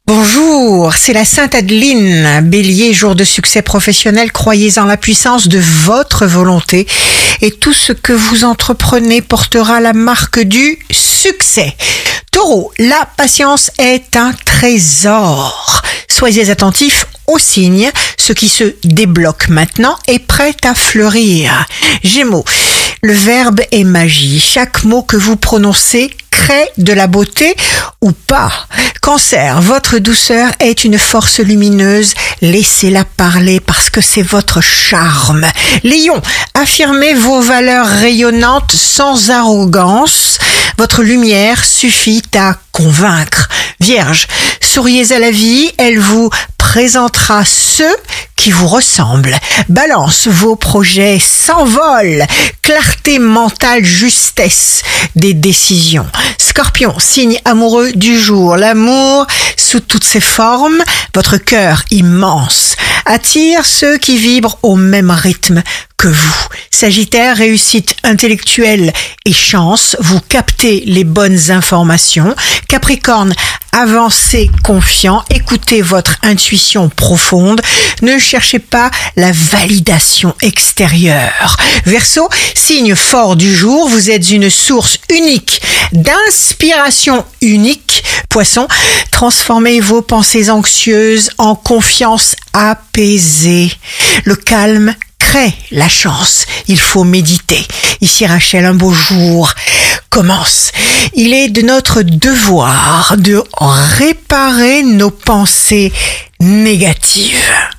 Bonjour, c'est la Sainte Adeline. Bélier, jour de succès professionnel, croyez en la puissance de votre volonté et tout ce que vous entreprenez portera la marque du succès. Taureau, la patience est un trésor. Soyez attentifs aux signes, ce qui se débloque maintenant est prêt à fleurir. Gémeaux, le verbe est magie. Chaque mot que vous prononcez crée de la beauté ou pas. Cancer, votre douceur est une force lumineuse. Laissez-la parler parce que c'est votre charme. Lion, affirmez vos valeurs rayonnantes sans arrogance. Votre lumière suffit à convaincre. Vierge, souriez à la vie, elle vous présentera ceux qui vous ressemblent. Balance, vos projets s'envolent. Clarté mentale, justesse des décisions. Scorpion, signe amoureux du jour. L'amour sous toutes ses formes, votre cœur immense attire ceux qui vibrent au même rythme que vous. Sagittaire, réussite intellectuelle et chance, vous captez les bonnes informations. Capricorne, avancez confiant, écoutez votre intuition profonde, ne cherchez pas la validation extérieure. Verseau, signe fort du jour, vous êtes une source unique d'inspiration unique. Poisson, transformez vos pensées anxieuses en confiance apaisée. Le calme crée la chance. Il faut méditer. Ici Rachel, un beau jour commence. Il est de notre devoir de réparer nos pensées négatives.